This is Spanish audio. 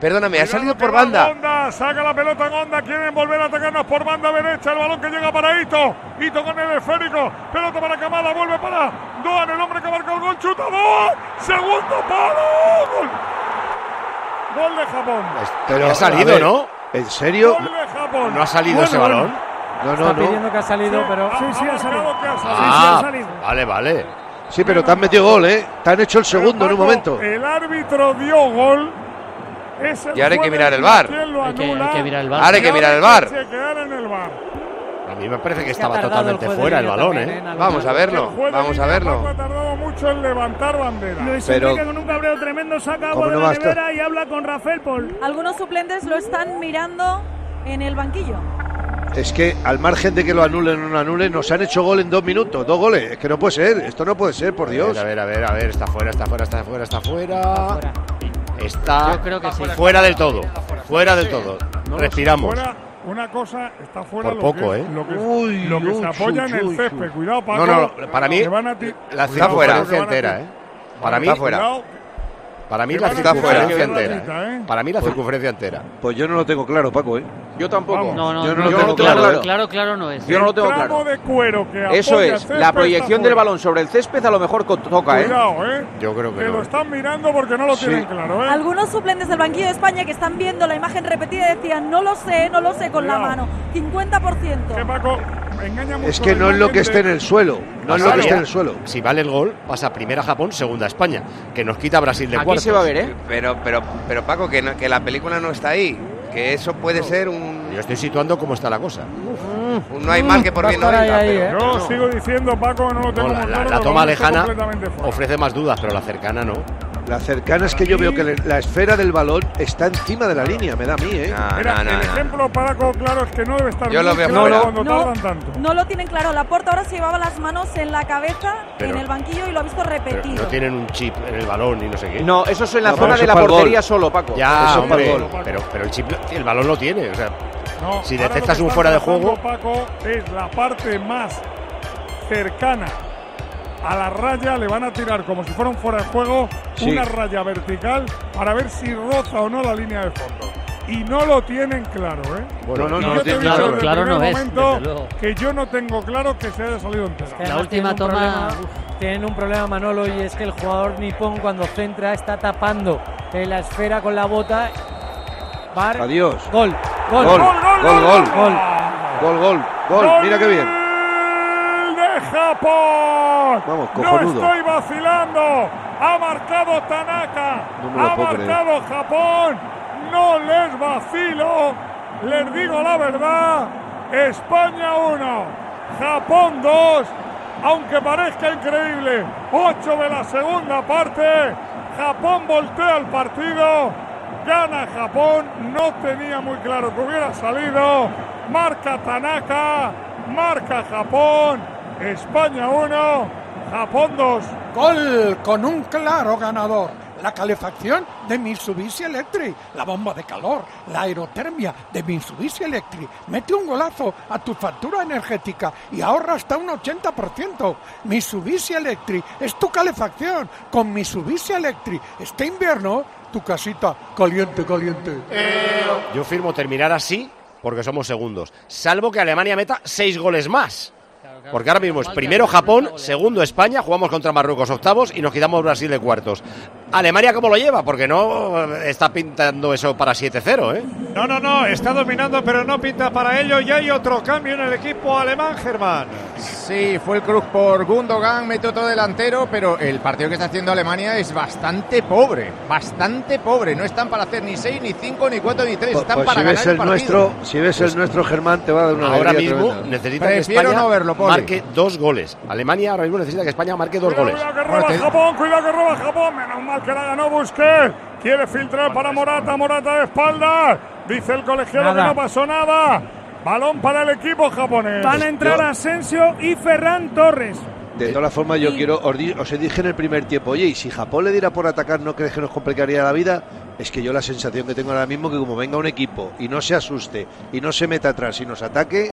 Perdóname, ha salido por banda. Gonda, saca la pelota Gonda, quieren volver a atacarnos por banda derecha, el balón que llega para Ito, Ito con el esférico, pelota para Kamada, vuelve para Doan, el hombre que marca el gol, chuta Doan, segundo palo, gol de Japón. Pero ha salido, ¿no? ¿En serio? Gol de Japón. ¿No ha salido ese balón? No. Está pidiendo que ha salido, pero sí, ha salido. Ah, vale. Sí, pero te han metido gol, ¿eh? Te han hecho el segundo en un momento. El árbitro dio gol. Y ahora hay que mirar el VAR. Hay que mirar el VAR. Ahora hay que mirar el VAR. A mí me parece que estaba totalmente fuera el balón, ¿eh? Vamos a verlo. Ha tardado mucho en levantar bandera. Luis Enrique con un cabreo tremendo saca agua de la nevera y habla con Rafael Pol. Algunos suplentes lo están mirando en el banquillo. Es que al margen de que lo anulen o no anulen, nos han hecho gol en 2 minutos, 2 goles. Es que no puede ser, esto no puede ser, por Dios. A ver, está fuera. Está Yo creo que sí. Fuera del todo. Respiramos. Una cosa está fuera por poco, lo que se apoya en el césped. Cuidado, Paco. No, para mí la circunferencia entera, Para mí está fuera. Para mí la circunferencia entera. Para mí la circunferencia entera. Pues yo no lo tengo claro, Paco, Yo tampoco. No, yo no lo tengo claro. Claro no es. Yo no lo tengo claro. De cuero que eso es, la proyección del balón sobre el césped a lo mejor toca, Cuidado, Yo creo que no. Lo están mirando porque no lo tienen claro, Algunos suplentes del banquillo de España que están viendo la imagen repetida decían, no lo sé con la mano. 50%. Que Paco engaña mucho. Es que no es lo que esté en el suelo. No es lo que esté en el suelo. Si vale el gol, pasa primera Japón, segunda España, que nos quita Brasil de cuartos. Aquí se va a ver, Pero Paco, que la película no está ahí. Que eso puede ser un... Yo estoy situando cómo está la cosa. No hay mal que por bien no venga. Yo sigo diciendo, Paco, no lo tengo muy claro. La toma lejana ofrece más dudas, pero la cercana no. La cercana es que yo veo que la esfera del balón está encima de la línea, me da a mí, El ejemplo, Paco, claro, es que no debe estar yo lo veo cuando tardan tanto. No lo tienen claro. Laporta ahora se llevaba las manos en la cabeza, en el banquillo, y lo ha visto repetido. No tienen un chip en el balón y no sé qué. No, eso es en la zona de la portería solo, Paco. Ya, hombre, pero el chip, el balón lo tiene. O sea, si detectas un fuera de juego... Paco, es la parte más cercana a la raya, le van a tirar como si fuera un fuera de juego, una raya vertical para ver si roza o no la línea de fondo. Y no lo tienen claro, Bueno, claro no es. Que yo no tengo claro que se haya salido entero. La última toma... Tienen un problema, Manolo, y es que el jugador nipón cuando centra está tapando la esfera con la bota. Adiós. Gol. Mira qué bien. Japón. Vamos, cojonudo. No estoy vacilando. Ha marcado Tanaka. Ha marcado Japón. No les vacilo. Les digo la verdad. España 1, Japón 2. Aunque parezca increíble, 8 de la segunda parte. Japón voltea el partido. Gana Japón. No tenía muy claro que hubiera salido. Marca Tanaka. Marca Japón. España 1, Japón 2. Gol con un claro ganador. La calefacción de Mitsubishi Electric, la bomba de calor, la aerotermia de Mitsubishi Electric. Mete un golazo a tu factura energética y ahorra hasta un 80%. Mitsubishi Electric es tu calefacción. Con Mitsubishi Electric este invierno, tu casita caliente. Yo firmo terminar así porque somos segundos. Salvo que Alemania meta 6 goles más. Porque ahora mismo es primero Japón, segundo España, jugamos contra Marruecos octavos y nos quitamos Brasil de cuartos. ¿Alemania cómo lo lleva? Porque no está pintando eso para 7-0, No, está dominando, pero no pinta para ello. Y hay otro cambio en el equipo alemán, Germán. Sí, fue el Krug por Gundogan, mete otro delantero, pero el partido que está haciendo Alemania es bastante pobre. No están para hacer ni 6, ni 5, ni 4, ni 3. Están para ganar el partido. Si ves el nuestro, Germán, te va a dar una ahora alegría mismo tremenda. Necesita que España marque 2 goles. Alemania ahora mismo necesita que España marque 2 goles. Cuidado que roba Japón. Menos mal que la ganó Busquets. Quiere filtrar para Morata de espaldas. Dice el colegiado que no pasó nada. Balón para el equipo japonés. Van a entrar Asensio y Ferran Torres. De todas formas, yo os dije en el primer tiempo, oye, y si Japón le diera por atacar, ¿no crees que nos complicaría la vida? Es que yo la sensación que tengo ahora mismo que como venga un equipo y no se asuste y no se meta atrás y nos ataque,